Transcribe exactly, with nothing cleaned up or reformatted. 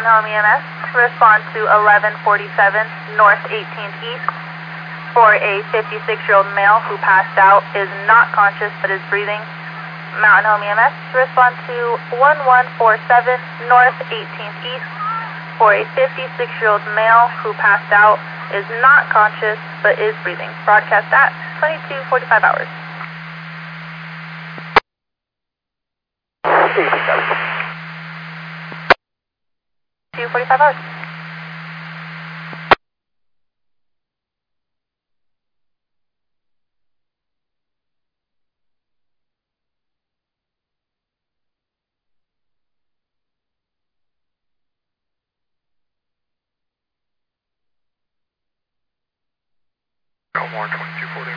Home E M S, respond to eleven forty-seven North eighteenth East for a fifty-six-year-old male who passed out, is not conscious but is breathing. Mountain Home E M S, respond to one one four seven North eighteenth East for a fifty-six-year-old male who passed out, is not conscious but is breathing. Broadcast at twenty-two forty-five hours. two forty-five hours. Elmore twenty-two forty.